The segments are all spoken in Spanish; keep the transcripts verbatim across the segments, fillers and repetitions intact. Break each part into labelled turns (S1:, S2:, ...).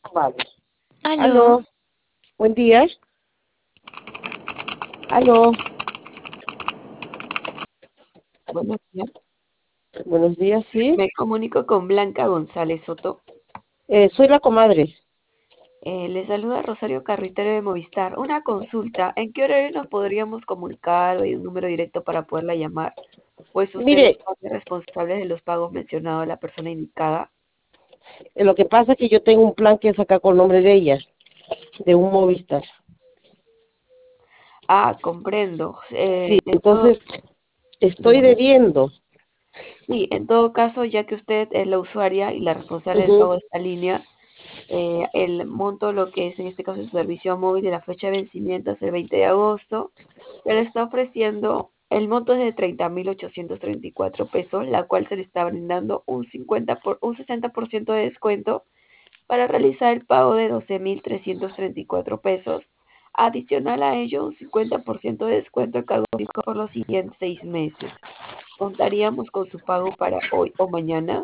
S1: Vale.
S2: Aló,
S1: Aló, buen día. Aló,
S2: buenos días.
S1: buenos días, sí.
S2: Me comunico con Blanca González Soto.
S1: Eh, soy la comadre.
S2: Eh, le saluda Rosario Carretero de Movistar. Una consulta. ¿En qué horario nos podríamos comunicar o hay un número directo para poderla llamar? Pues ustedes
S1: Mire,
S2: son los responsables de los pagos mencionados a la persona indicada.
S1: eh, lo que pasa es que yo tengo un plan que es acá con nombre de ella, de un Movistar.
S2: Ah, comprendo.
S1: Sí,
S2: Eh, en todo,
S1: entonces estoy
S2: dígame.
S1: debiendo.
S2: Sí, en todo caso, ya que usted es la usuaria y la responsable del pago
S1: Ujú.
S2: de esta línea, eh, el monto, lo que es en este caso su servicio móvil de la fecha de vencimiento es el veinte de agosto, se le está ofreciendo, el monto es de treinta mil ochocientos treinta y cuatro pesos, la cual se le está brindando un cincuenta por, un sesenta por ciento de descuento para realizar el pago de doce mil trescientos treinta y cuatro pesos. Adicional a ello, un cincuenta por ciento de descuento al cargo fijo por los siguientes seis meses. ¿Contaríamos con su pago para hoy o mañana?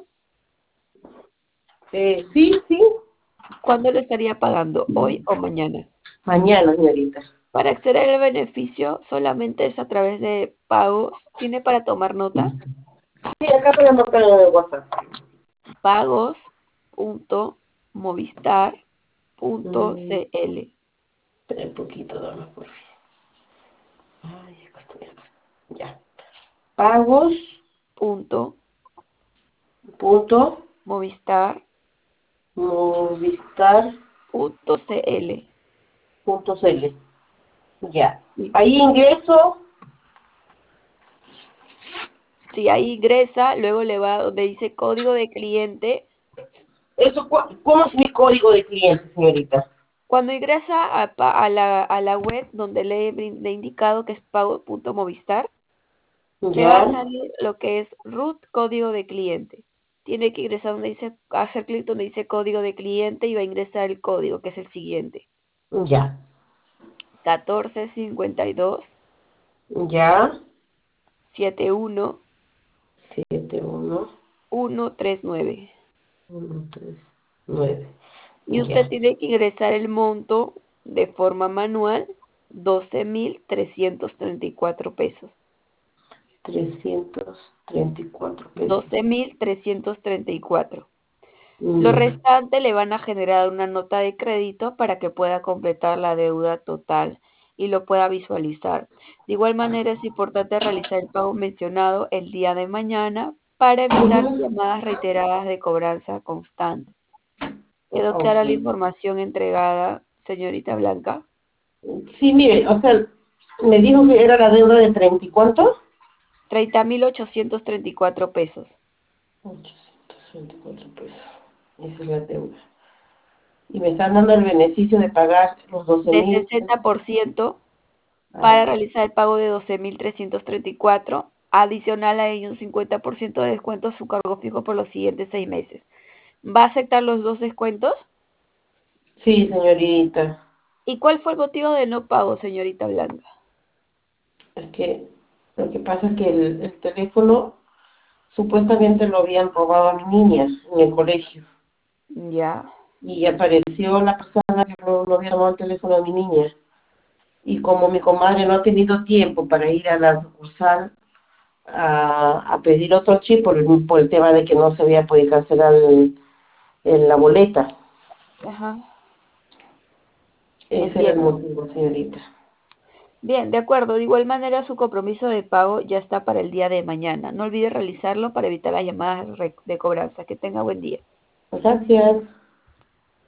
S1: Eh, sí, sí,
S2: ¿Cuándo lo estaría pagando? ¿Hoy o mañana?
S1: mañana, señorita.
S2: Para acceder al beneficio solamente es a través de pagos. ¿Tiene para tomar nota?
S1: Sí, acá estoy anotando en el WhatsApp. Mm,
S2: Pagos.movistar.cl.
S1: espera un poquito, dame por favor. Ay, acá estoy acá. Ya. Pagos,
S2: Punto
S1: punto,
S2: Movistar.cl.
S1: Movistar, punto cl. Ya.
S2: Sí.
S1: Ahí ingreso.
S2: Si ahí ingresa, luego le va donde dice código de cliente.
S1: Eso, cu- ¿cómo es mi código de cliente, señorita?
S2: Cuando ingresa a, pa- a la, a la web donde le he, brin- le he indicado que es pago.movistar, le va a
S1: Ya,
S2: salir lo que es root código de cliente. Tiene que ingresar donde dice, hacer clic donde dice código de cliente y va a ingresar el código, que es el siguiente.
S1: ya,
S2: catorce cincuenta y dos
S1: ya.
S2: setenta y uno
S1: Siete, uno,
S2: ciento treinta y nueve.
S1: uno, tres, nueve.
S2: Y usted
S1: Ya.
S2: tiene que ingresar el monto de forma manual, doce mil trescientos treinta y cuatro pesos.
S1: Trescientos treinta y cuatro
S2: doce
S1: pesos.
S2: mil trescientos treinta y cuatro. Lo
S1: Ya.
S2: restante le van a generar una nota de crédito para que pueda completar la deuda total y lo pueda visualizar. De igual manera, es importante realizar el pago mencionado el día de mañana para evitar
S1: Ujú.
S2: llamadas reiteradas de cobranza constante. ¿Quedó
S1: Ok.
S2: clara la información entregada, señorita Blanca?
S1: Sí, mire, o sea, me dijo que era la deuda de treinta y cuánto.
S2: Treinta mil ochocientos treinta y cuatro pesos.
S1: Ochocientos veinticuatro pesos. Esa es la deuda. Y me están dando el beneficio de pagar los doce
S2: De
S1: mil.
S2: sesenta por ciento
S1: Ah,
S2: para
S1: ya.
S2: realizar el pago de doce mil trescientos treinta y cuatro. Adicional a ello, un cincuenta por ciento de descuento a su cargo fijo por los siguientes seis meses. ¿Va a aceptar los dos descuentos?
S1: Sí, señorita.
S2: ¿Y cuál fue el motivo del no pago, señorita Blanca?
S1: Es que lo que pasa es que el, el teléfono supuestamente lo habían robado a mi niña en el colegio.
S2: Ya,
S1: Y apareció la persona que lo, lo había tomado el teléfono a mi niña. Y como mi comadre no ha tenido tiempo para ir a la sucursal a, a pedir otro chip por el, por el tema de que no se había podido cancelar el- el- la boleta.
S2: ajá,
S1: Ese era el
S2: entiendo.
S1: motivo, señorita.
S2: Bien, de acuerdo. De igual manera, su compromiso de pago ya está para el día de mañana. No olvide realizarlo para evitar las llamadas re- de cobranza. Que tenga buen día.
S1: Gracias.